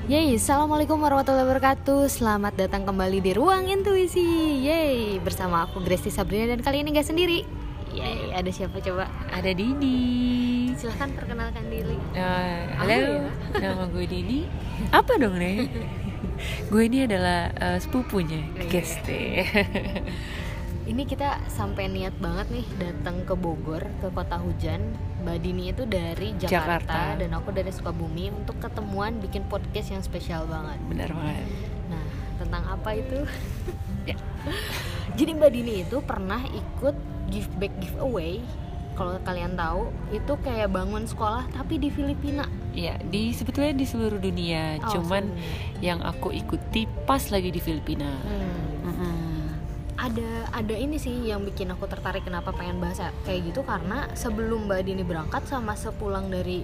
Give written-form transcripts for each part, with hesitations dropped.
Yeay, assalamualaikum warahmatullahi wabarakatuh. Selamat datang kembali di Ruang Intuisi. Yeay, bersama aku Gresti Sabrina dan kali ini gak sendiri. Yeay, ada siapa coba? Ada Didi. Silahkan perkenalkan diri. Halo, ya? nama gue Didi. Apa dong nih? Gue ini adalah sepupunya Gresti. Ini kita sampai niat banget nih datang ke Bogor, ke kota hujan. Mbak Dini itu dari Jakarta dan aku dari Sukabumi untuk ketemuan bikin podcast yang spesial banget. Benar banget. Nah, tentang apa itu? Ya. Jadi Mbak Dini itu pernah ikut give back giveaway. Kalau kalian tahu, itu kayak bangun sekolah tapi di Filipina. Ya, sebetulnya di seluruh dunia. Cuman yang aku ikuti pas lagi di Filipina. Ada ini sih yang bikin aku tertarik kenapa pengen bahas kayak gitu, karena sebelum Mbak Dini berangkat sama sepulang dari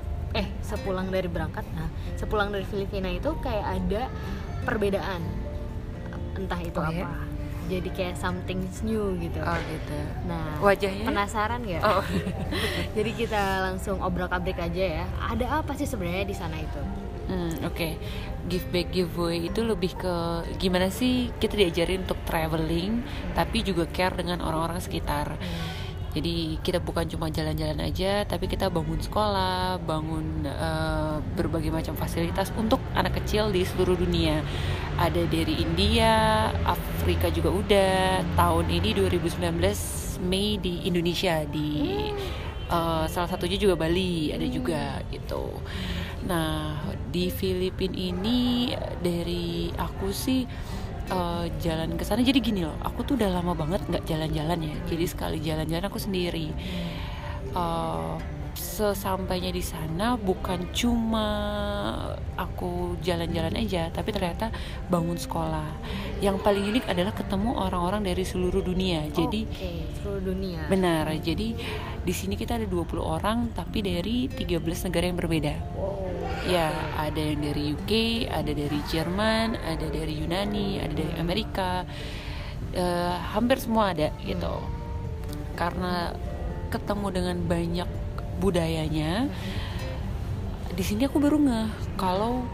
Filipina itu kayak ada perbedaan, entah itu apa. Ya? Jadi kayak something new gitu. Oh gitu. Nah, wajahnya penasaran nggak? Oh. Jadi kita langsung obrak-abrik aja ya. Ada apa sih sebenarnya di sana itu? Oke. Give back giveaway itu lebih ke gimana sih kita diajarin untuk traveling, tapi juga care dengan orang-orang sekitar. Jadi kita bukan cuma jalan-jalan aja, tapi kita bangun sekolah, bangun berbagai macam fasilitas untuk anak kecil di seluruh dunia. Ada dari India, Afrika juga udah. Tahun ini 2019 Mei di Indonesia, di salah satunya juga Bali ada juga gitu. Nah, di Filipina ini dari aku sih jalan ke sana. Jadi gini loh, aku tuh udah lama banget nggak jalan-jalan ya. Jadi sekali jalan-jalan aku sendiri. Sesampainya di sana bukan cuma aku jalan-jalan aja, tapi ternyata bangun sekolah. Yang paling unik adalah ketemu orang-orang dari seluruh dunia. Jadi seluruh dunia. Benar. Jadi di sini kita ada 20 orang tapi dari 13 negara yang berbeda. Ya, ada yang dari UK, ada dari Jerman, ada dari Yunani, ada dari Amerika, hampir semua ada gitu. Karena ketemu dengan banyak budayanya, di sini aku baru ngeh kalau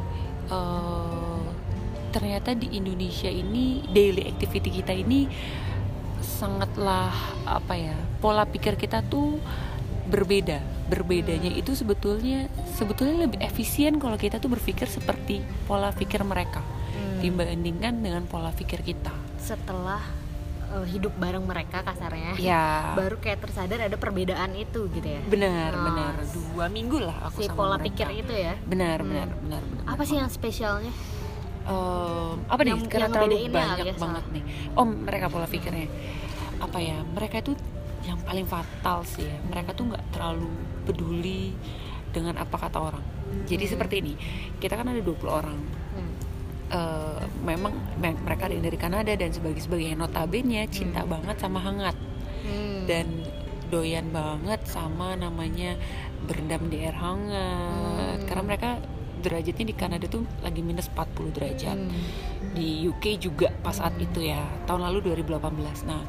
ternyata di Indonesia ini daily activity kita ini sangatlah pola pikir kita tuh berbedanya itu sebetulnya lebih efisien kalau kita tuh berpikir seperti pola pikir mereka dibandingkan dengan pola pikir kita. Setelah hidup bareng mereka kasarnya, ya, baru kayak tersadar ada perbedaan itu gitu ya. Benar. 2 minggu lah aku sama pola mereka. Pikir itu ya. Benar. Apa sih yang spesialnya? Apa nih? Karena terlalu banyak ya, banget nih. Mereka pola pikirnya apa ya? Mereka itu yang paling fatal sih ya, mereka tuh nggak terlalu peduli dengan apa kata orang. Jadi seperti ini, kita kan ada 20 orang. Memang mereka ada yang dari Kanada dan sebagainya. Notabene cinta banget sama hangat dan doyan banget sama namanya berendam di air hangat. Karena mereka derajatnya di Kanada tuh lagi minus 40 derajat. Di UK juga pas saat itu ya, tahun lalu 2018. Nah,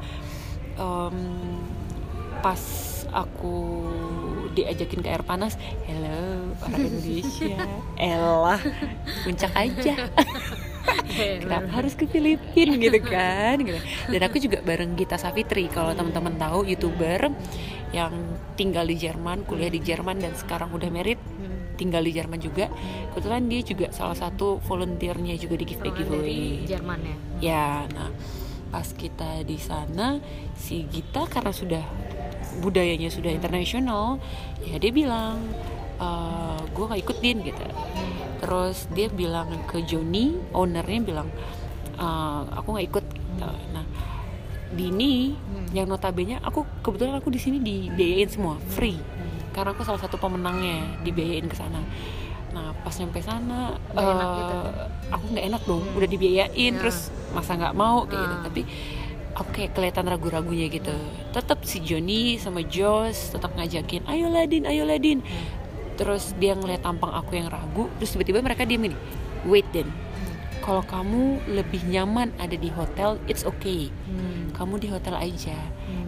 pas aku diajakin ke air panas, hello orang Indonesia, elah puncak aja. Kenapa harus ke Filipina gitu kan? Dan aku juga bareng Gita Savitri. Kalau teman-teman tahu, YouTuber yang tinggal di Jerman, kuliah di Jerman dan sekarang udah married, tinggal di Jerman juga. Kebetulan dia juga salah satu volunteernya juga di Give Back Giveaway. Di Jerman ya. Ya, nah pas kita di sana, si Gita karena sudah budayanya sudah internasional, ya dia bilang gue gak ikut Din gitu. Terus dia bilang ke Joni, ownernya bilang aku gak ikut gitu. Nah Dini yang notabene kebetulan aku di sini dibiayain semua free karena aku salah satu pemenangnya, dibiayain ke sana. Nah pas nyampe sana aku nggak enak dong, udah dibiayain terus masa nggak mau kayak gitu. Tapi aku kayak kelihatan ragu-ragunya gitu. Tetap si Joni sama Josh tetap ngajakin, ayo Ladin. Terus dia ngeliat tampang aku yang ragu, terus tiba-tiba mereka diem gini, wait Din, kalau kamu lebih nyaman ada di hotel, it's okay. Kamu di hotel aja.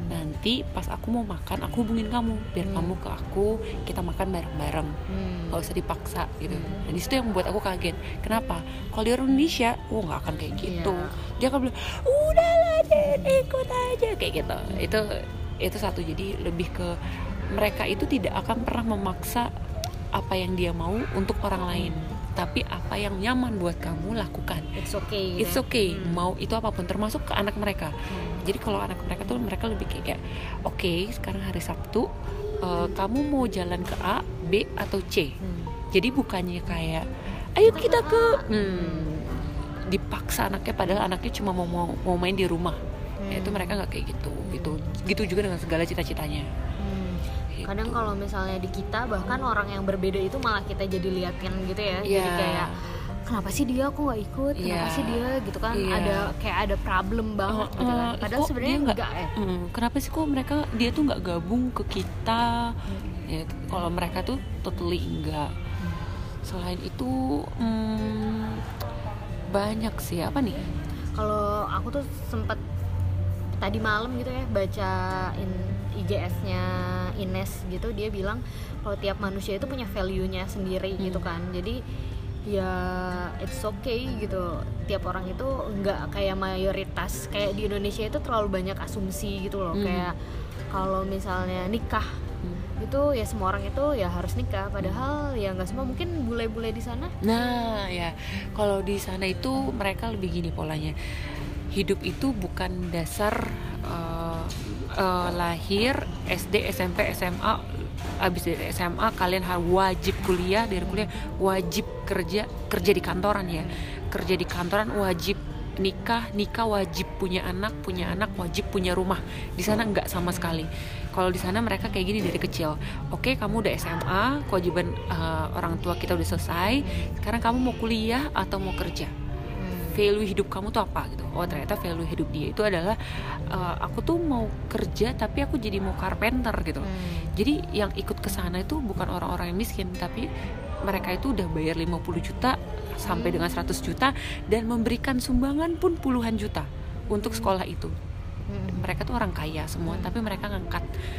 Nanti pas aku mau makan aku hubungin kamu biar kamu ke aku, kita makan bareng-bareng, nggak usah dipaksa gitu. Dan disitu yang membuat aku kaget, kenapa kalau di orang Indonesia nggak akan kayak gitu. Dia akan bilang udahlah Jen, ikut aja kayak gitu. Itu satu. Jadi lebih ke mereka itu tidak akan pernah memaksa apa yang dia mau untuk orang lain, tapi apa yang nyaman buat kamu lakukan. It's okay. It's okay. Mau itu apapun, termasuk ke anak mereka. Jadi kalau anak mereka tuh mereka lebih kayak oke, sekarang hari Sabtu, kamu mau jalan ke A, B atau C. Jadi bukannya kayak ayo kita ke dipaksa anaknya, padahal anaknya cuma mau main di rumah. Itu mereka nggak kayak gitu. Gitu juga dengan segala cita-citanya. Kadang kalau misalnya di kita bahkan orang yang berbeda itu malah kita jadi liatin gitu ya. Jadi kayak kenapa sih dia aku nggak ikut, kenapa sih dia gitu kan, ada problem banget gitu kan. Padahal sebenarnya enggak ya. Kenapa sih kok dia tuh nggak gabung ke kita? Ya, kalau mereka tuh totally enggak. Selain itu banyak sih, apa nih? Kalau aku tuh sempet tadi malam gitu ya bacain IGS-nya Ines gitu, dia bilang kalau tiap manusia itu punya value-nya sendiri gitu kan. Jadi ya it's okay gitu, tiap orang itu nggak kayak mayoritas kayak di Indonesia itu terlalu banyak asumsi gitu loh. Kayak kalau misalnya nikah itu ya semua orang itu ya harus nikah, padahal ya nggak semua, mungkin bule-bule di sana. Nah ya, kalau di sana itu mereka lebih gini polanya, hidup itu bukan dasar lahir SD SMP SMA, abis dari SMA kalian harus wajib kuliah, dari kuliah wajib kerja di kantoran ya, kerja di kantoran wajib nikah wajib punya anak wajib punya rumah. Di sana enggak sama sekali. Kalau di sana mereka kayak gini dari kecil. Oke, kamu udah SMA, kewajiban orang tua kita udah selesai, sekarang kamu mau kuliah atau mau kerja? Value hidup kamu tuh apa gitu. Oh ternyata value hidup dia itu adalah aku tuh mau kerja tapi aku jadi mau carpenter gitu. Jadi yang ikut ke sana itu bukan orang-orang yang miskin, tapi mereka itu udah bayar 50 juta sampai dengan 100 juta dan memberikan sumbangan pun puluhan juta untuk sekolah itu. Mereka tuh orang kaya semua, tapi mereka ngangkat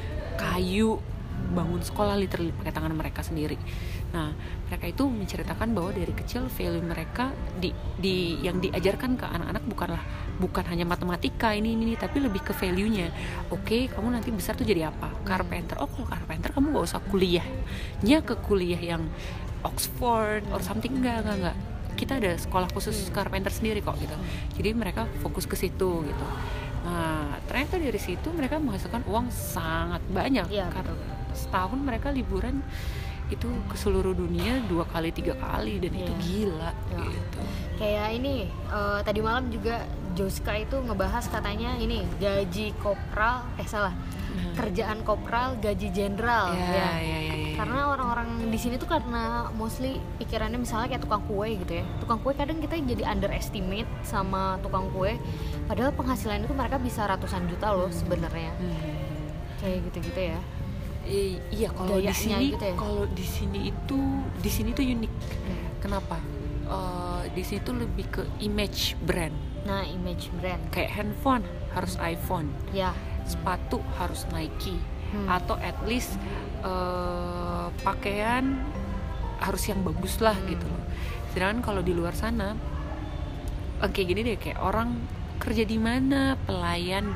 kayu, bangun sekolah literally pakai tangan mereka sendiri. Nah, mereka itu menceritakan bahwa dari kecil value mereka yang diajarkan ke anak-anak bukan hanya matematika ini, tapi lebih ke value-nya. Oke, kamu nanti besar tuh jadi apa? Carpenter. Oh, kalau carpenter kamu gak usah kuliahnya ke kuliah yang Oxford or something, enggak. Kita ada sekolah khusus carpenter sendiri kok gitu. Jadi mereka fokus ke situ gitu. Nah, ternyata dari situ mereka menghasilkan uang sangat banyak. Karena setahun mereka liburan itu ke seluruh dunia 2-3 kali dan itu gila gitu. Kayak ini tadi malam juga Joska itu ngebahas katanya ini gaji kopral kerjaan kopral gaji jenderal ya. Karena orang-orang di sini tuh karena mostly pikirannya misalnya kayak tukang kue gitu ya. Tukang kue kadang kita jadi underestimate sama tukang kue, padahal penghasilan itu mereka bisa ratusan juta loh sebenarnya. Kayak gitu-gitu ya. Iya, kalau di sini gitu ya? Kalau di sini tuh unik. Kenapa? Di sini tuh lebih ke image brand. Nah, image brand. Kayak handphone harus iPhone. Ya. Sepatu harus Nike. Atau at least pakaian harus yang bagus lah gitu loh. Sedangkan kalau di luar sana kayak gini deh, kayak orang kerja di mana, pelayan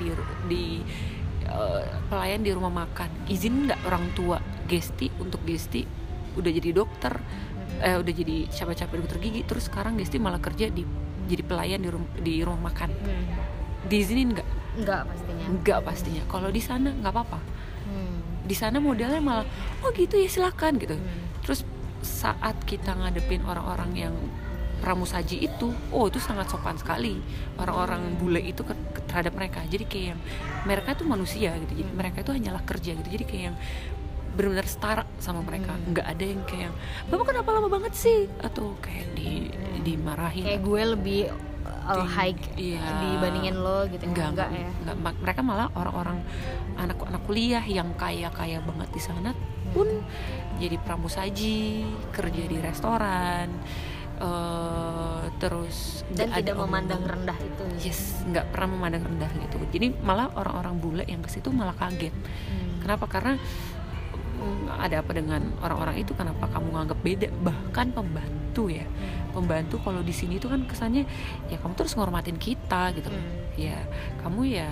di rumah makan, izin nggak orang tua untuk gesti udah jadi dokter, udah jadi capek-capek dokter gigi, terus sekarang gesti malah kerja jadi pelayan di rumah makan. Diizinin nggak? Nggak pastinya. Kalau di sana nggak apa-apa. Di sana modelnya malah oh gitu ya silakan gitu. Terus saat kita ngadepin orang-orang yang pramusaji itu sangat sopan sekali orang-orang bule itu terhadap mereka. Jadi kayak yang mereka tuh manusia gitu, jadi mereka itu hanyalah kerja gitu. Jadi kayak yang benar-benar setara sama mereka. Nggak ada yang kayak bapak kenapa lama banget sih, atau kayak dimarahin kayak gue lebih high dibandingin lo gitu. Enggak ya. Mereka malah orang-orang anak-anak kuliah yang kaya banget di sana pun jadi pramusaji, kerja di restoran, terus dan tidak memandang rendah itu. Yes, nggak pernah memandang rendah gitu. Jadi malah orang-orang bule yang ke situ malah kaget. Kenapa? Karena ada apa dengan orang-orang itu? Kenapa kamu nganggap beda? Bahkan pembantu ya, pembantu kalau di sini tuh kan kesannya ya kamu terus ngormatin kita gitu. Ya kamu ya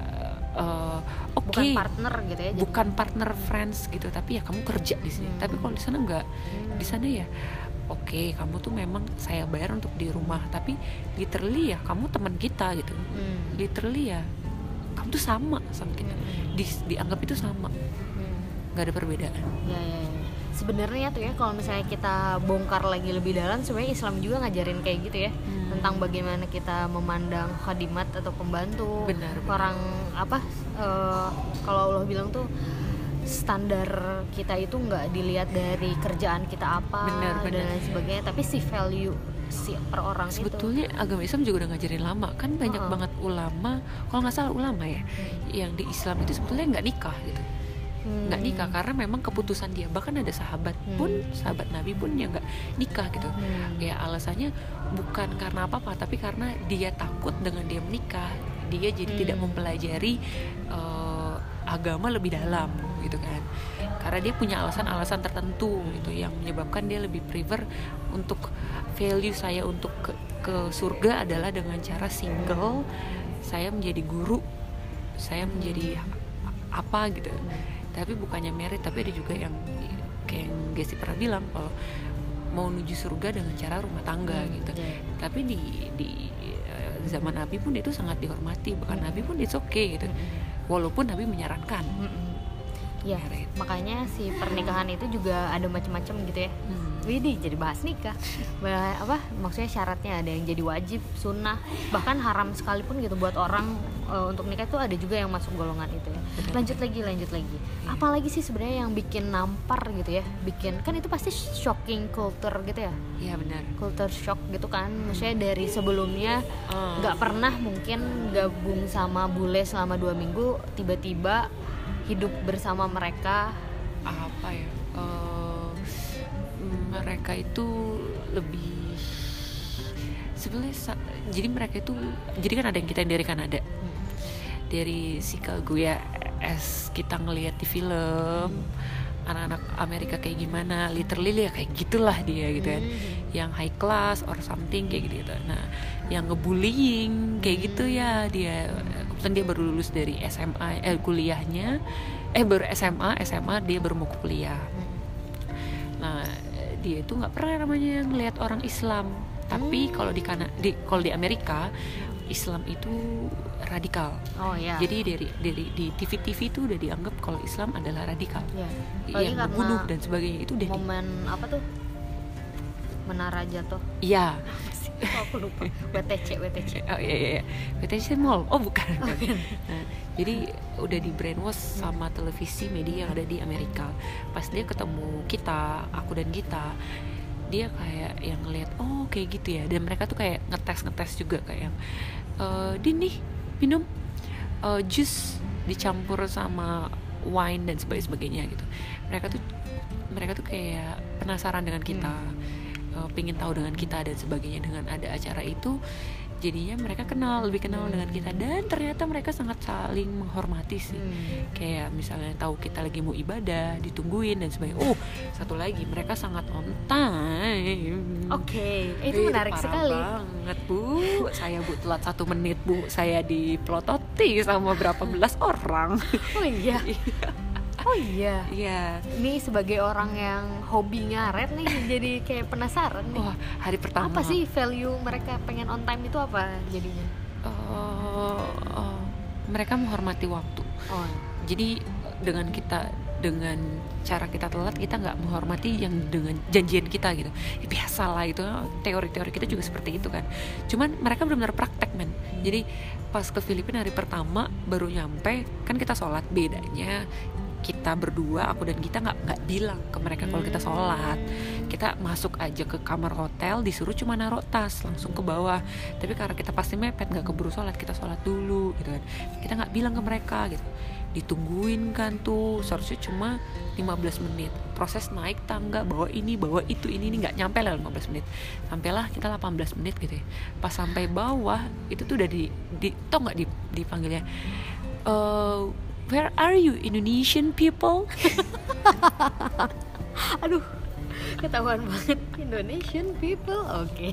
bukan partner gitu ya. Bukan partner friends gitu, tapi ya kamu kerja di sini. Tapi kalau di sana enggak. Di sana ya oke, kamu tuh memang saya bayar untuk di rumah, tapi literally ya kamu teman kita gitu. Literally ya kamu tuh sama kita. Dianggap itu sama. Nggak ada perbedaan. Ya. Sebenarnya tuh ya kalau misalnya kita bongkar lagi lebih dalam, sebenarnya Islam juga ngajarin kayak gitu ya, tentang bagaimana kita memandang khadimat atau pembantu. Benar. Orang apa? Kalau Allah bilang tuh standar kita itu nggak dilihat dari kerjaan kita apa dan lain sebagainya, tapi si value si per orang. Sebetulnya agama Islam juga udah ngajarin lama kan, banyak banget ulama, kalau nggak salah ulama ya, yang di Islam itu sebetulnya nggak nikah gitu. Nggak nikah karena memang keputusan dia. Bahkan ada sahabat Nabi pun yang nggak nikah gitu. Ya alasannya bukan karena apa-apa, tapi karena dia takut dengan dia menikah dia jadi tidak mempelajari agama lebih dalam gitu kan, karena dia punya alasan-alasan tertentu gitu yang menyebabkan dia lebih prefer untuk value saya untuk ke surga adalah dengan cara single, saya menjadi guru, saya menjadi apa gitu. Tapi bukannya merit, tapi ada juga yang kayak yang Gesi pernah bilang kalau mau menuju surga dengan cara rumah tangga gitu. Tapi di zaman Nabi pun itu sangat dihormati, bahkan Nabi pun it's okay gitu. Walaupun Nabi menyarankan. Ya, makanya si pernikahan itu juga ada macam-macam gitu ya. Widih, jadi bahas nikah. Maksudnya syaratnya ada yang jadi wajib, sunnah, bahkan haram sekalipun gitu buat orang untuk nikah itu ada juga yang masuk golongan itu ya. Lanjut lagi. Apalagi sih sebenarnya yang bikin nampar gitu ya? Bikin kan itu pasti shocking culture gitu ya. Iya benar. Culture shock gitu kan. Maksudnya dari sebelumnya nggak pernah mungkin gabung sama bule selama 2 minggu, tiba-tiba hidup bersama mereka. Apa ya? Mereka itu lebih sebenarnya jadi mereka itu, jadi kan ada yang kita yang dari Kanada, dari Chicagoya as kita ngelihat di film anak-anak Amerika kayak gimana, literally ya kayak gitulah dia gitu kan, yang high class or something kayak gitu. Nah yang ngebullying kayak gitu ya dia, kebetulan dia baru lulus dari SMA kuliahnya baru SMA dia baru mau kuliah. Nah dia itu nggak pernah namanya ngelihat orang Islam, tapi kalau di Amerika Islam itu radikal. Jadi dari di TV itu udah dianggap kalau Islam adalah radikal, yang membunuh dan sebagainya. Itu udah momen apa tuh, Menara Jatuh. Iya. Aku lupa. WTC. Oh iya. WTC Mall. Oh bukan. Nah, jadi udah di brainwash sama televisi media yang ada di Amerika. Pas dia ketemu kita, aku dan kita, dia kayak yang ngeliat oh kayak gitu ya. Dan mereka tuh kayak ngetes juga kayak yang Din nih minum jus dicampur sama wine dan sebagainya gitu. Mereka tuh kayak penasaran dengan kita, pengen tahu dengan kita dan sebagainya. Dengan ada acara itu jadinya mereka lebih kenal dengan kita, dan ternyata mereka sangat saling menghormati sih. Kayak misalnya tahu kita lagi mau ibadah ditungguin dan sebagainya. Satu lagi mereka sangat on time. Itu menarik sekali banget saya telat 1 menit saya dipelototi sama berapa belas orang. Oh iya. Ini sebagai orang yang hobi ngaret nih, jadi kayak penasaran nih. Hari pertama. Apa sih value mereka pengen on time itu apa jadinya? Mereka menghormati waktu. Jadi dengan cara kita telat, kita nggak menghormati yang dengan janjian kita gitu. Biasalah itu, teori-teori kita juga seperti itu kan. Cuman mereka benar-benar praktek men. Jadi pas ke Filipina hari pertama baru nyampe, kan kita sholat, bedanya kita berdua, aku dan kita nggak bilang ke mereka kalau kita sholat. kita masuk aja ke kamar hotel, disuruh cuma naruh tas langsung ke bawah. Tapi karena kita pasti mepet, nggak keburu sholat, kita sholat dulu gitu kan. Kita nggak bilang ke mereka gitu, ditungguin kan tuh, seharusnya cuma 15 menit proses naik tangga, bawa ini bawa itu, ini nggak nyampe lah 15 menit, sampailah kita 18 menit gitu ya. Pas sampai bawah itu tuh udah tau nggak dipanggilnya, where are you Indonesian people? Aduh, ketahuan banget Indonesian people. Oke.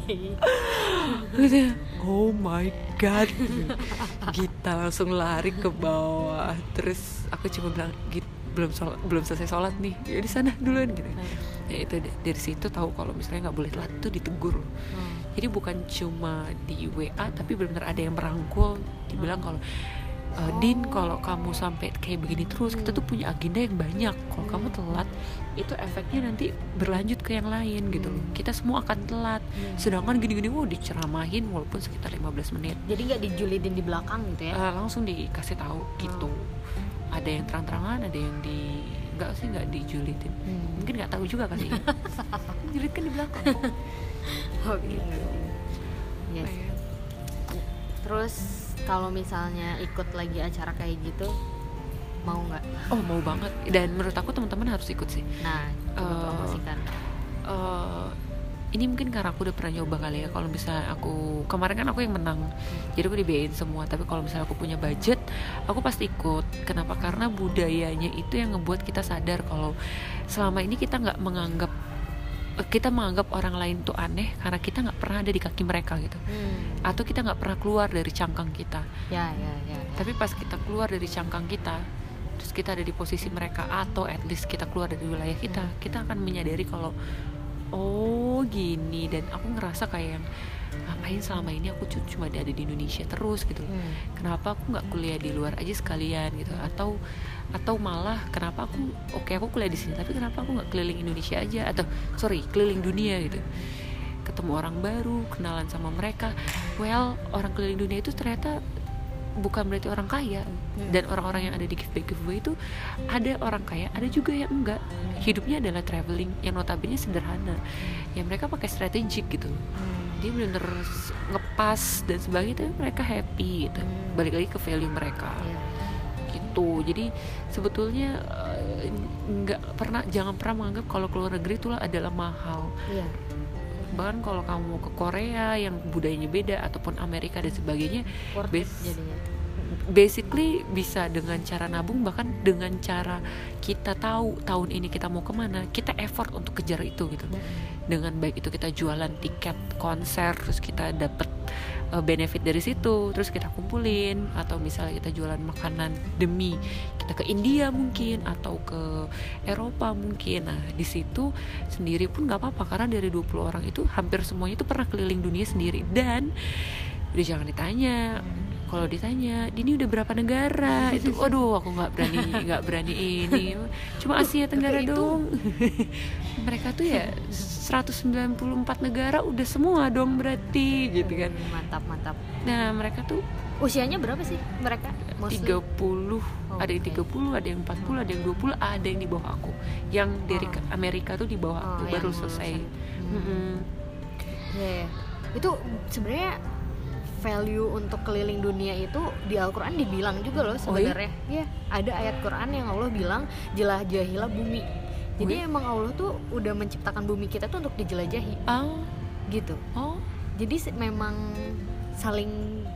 Oh my god. Kita langsung lari ke bawah. Terus aku cuma bilang, Git, belum selesai sholat nih, ya di sana duluan gitu. Ya itu dari situ tahu kalau misalnya nggak boleh telat tuh ditegur. Jadi bukan cuma di WA, tapi benar-benar ada yang merangkul, dibilang kalau Din, kalau kamu sampai kayak begini terus, kita tuh punya agenda yang banyak. Kalau kamu telat, itu efeknya nanti berlanjut ke yang lain gitu loh. Kita semua akan telat. Sedangkan gini-gini diceramahin walaupun sekitar 15 menit. Jadi nggak dijulidin di belakang gitu ya? Langsung dikasih tahu gitu. Ada yang terang-terangan, ada yang nggak dijulidin. Mungkin nggak tahu juga kali ya. Julid kan di belakang. Oh gitu. Yes. Terus kalau misalnya ikut lagi acara kayak gitu, mau nggak? Oh, mau banget. Dan menurut aku teman-teman harus ikut sih. Nah, coba promosikan. Ini mungkin karena aku udah pernah nyoba kali ya. Kalau misalnya aku kemarin kan aku yang menang, jadi aku dibiayain semua. Tapi kalau misalnya aku punya budget, aku pasti ikut. Kenapa? Karena budayanya itu yang ngebuat kita sadar kalau selama ini kita menganggap orang lain tuh aneh karena kita nggak pernah ada di kaki mereka gitu, atau kita nggak pernah keluar dari cangkang kita. Ya. Tapi pas kita keluar dari cangkang kita, terus kita ada di posisi mereka, atau at least kita keluar dari wilayah kita akan menyadari kalau oh gini. Dan aku ngerasa kayak ngapain selama ini aku cuma ada di Indonesia terus gitu. Kenapa aku nggak kuliah di luar aja sekalian gitu, atau malah kenapa aku kuliah di sini, tapi kenapa aku nggak keliling Indonesia aja, atau keliling dunia gitu, ketemu orang baru, kenalan sama mereka. Well, orang keliling dunia itu ternyata bukan berarti orang kaya. Dan orang-orang yang ada di giveaway itu ada orang kaya, ada juga yang enggak. Hidupnya adalah traveling yang notabene sederhana, ya mereka pakai strategik gitu. Dia benar-benar ngepas dan sebagainya, tapi mereka happy gitu. Balik lagi ke value mereka gitu. Jadi sebetulnya jangan pernah menganggap kalau keluar negeri itu adalah mahal. Bahkan kalau kamu mau ke Korea yang budayanya beda, ataupun Amerika dan sebagainya, basically bisa dengan cara nabung. Bahkan dengan cara kita tahu tahun ini kita mau kemana, kita effort untuk kejar itu gitu. Dengan baik itu kita jualan tiket konser, terus kita dapat benefit dari situ, terus kita kumpulin, atau misalnya kita jualan makanan demi kita ke India mungkin, atau ke Eropa mungkin. Nah di situ sendiri pun nggak apa-apa, karena dari 20 orang itu hampir semuanya itu pernah keliling dunia sendiri. Dan udah jangan ditanya, kalau ditanya Dini udah berapa negara, itu aduh aku nggak berani ini, cuma Asia Tenggara dong. Mereka tuh ya 194 negara udah semua dong berarti gitu kan. Mantap. Nah mereka tuh usianya berapa sih mereka? 30, ada yang 30, ada yang 40, ada yang 20, ada yang di bawah aku. Yang dari Amerika tuh di bawah aku, baru selesai. Itu sebenarnya value untuk keliling dunia itu di Al-Quran dibilang juga loh sebenarnya. Ada ayat Quran yang Allah bilang jelajahilah bumi. Jadi emang Allah tuh udah menciptakan bumi kita tuh untuk dijelajahi. Gitu. Jadi memang saling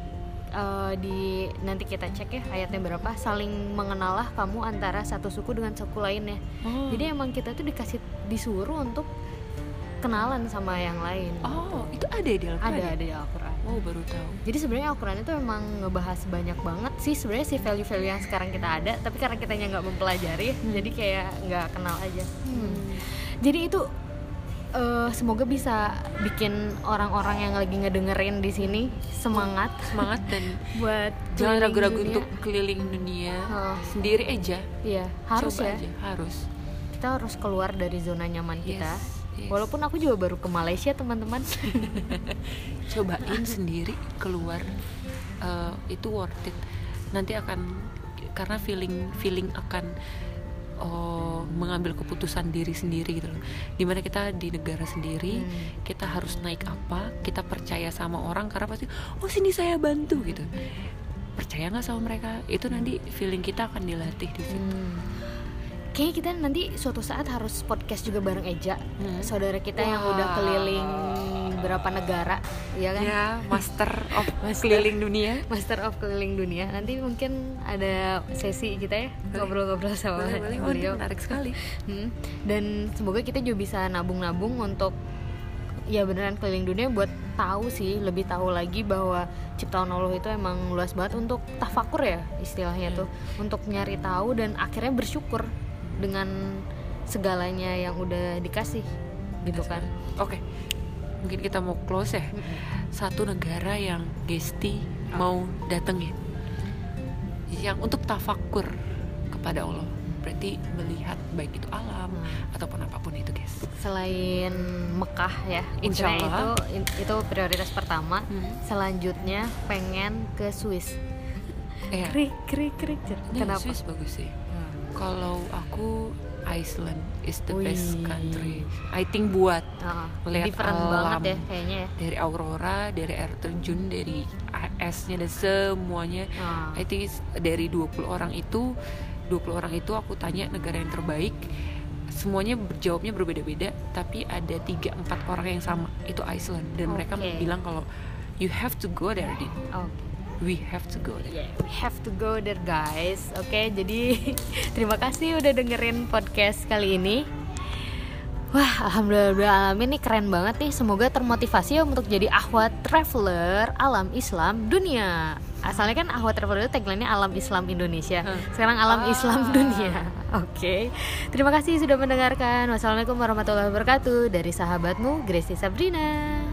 nanti kita cek ya ayatnya berapa, saling mengenalah kamu antara satu suku dengan suku lainnya. Jadi emang kita tuh disuruh untuk kenalan sama yang lain. Itu ada di Al-Quran? Ada di Al-Quran. Baru tahu. Jadi sebenarnya Al-Quran itu emang ngebahas banyak banget sih sebenarnya si value-value yang sekarang kita ada, tapi karena kitanya nggak mempelajari, jadi kayak nggak kenal aja. Jadi itu semoga bisa bikin orang-orang yang lagi ngedengerin di sini semangat dan buat jangan ragu-ragu untuk keliling dunia sendiri aja. Iya, harus. Coba aja, harus. Kita harus keluar dari zona nyaman kita. Yes. Walaupun aku juga baru ke Malaysia teman-teman. Cobain sendiri keluar, itu worth it. Nanti akan, karena feeling akan mengambil keputusan diri sendiri gitu loh. Dimana kita di negara sendiri, kita harus naik apa, kita percaya sama orang karena pasti sini saya bantu gitu. Percaya nggak sama mereka, itu nanti feeling kita akan dilatih di situ. Kayaknya kita nanti suatu saat harus podcast juga bareng Eja, saudara kita yang udah keliling berapa negara, ya kan? Ya, master of keliling dunia. Master of keliling dunia. Nanti mungkin ada sesi kita ya, ngobrol-ngobrol sama beliau. Menarik sekali. Dan semoga kita juga bisa nabung-nabung untuk ya beneran keliling dunia buat tahu sih, lebih tahu lagi bahwa ciptaan Allah itu emang luas banget, untuk tafakur ya istilahnya tuh, untuk nyari tahu dan akhirnya bersyukur dengan segalanya yang udah dikasih gitu kan. Oke. Mungkin kita mau close ya. Satu negara yang Gesti mau datengin, yang untuk tafakur kepada Allah, berarti melihat baik itu alam ataupun apapun itu, guys. Selain Mekah ya, Insyaallah itu prioritas pertama. Selanjutnya pengen ke Swiss. Krik. Kenapa? Swiss bagus sih. Kalau aku, Iceland is the best country. I think buat melihat different alam banget ya kayaknya ya. Dari aurora, dari air terjun, dari esnya dan semuanya. I think dari 20 orang itu aku tanya negara yang terbaik. Semuanya jawabnya berbeda-beda, tapi ada 3-4 orang yang sama, itu Iceland. Dan mereka bilang kalau you have to go there, Din. We have to go there. Yeah, we have to go there, guys. Oke, jadi terima kasih udah dengerin podcast kali ini. Wah, alhamdulillah ini keren banget nih. Semoga termotivasi untuk jadi Ahwat Traveler Alam Islam Dunia. Asalnya kan Ahwat Traveler itu tagline-nya Alam Islam Indonesia. Sekarang Alam Islam Dunia. Oke. Terima kasih sudah mendengarkan. Wassalamualaikum warahmatullahi wabarakatuh. Dari sahabatmu Gracie Sabrina.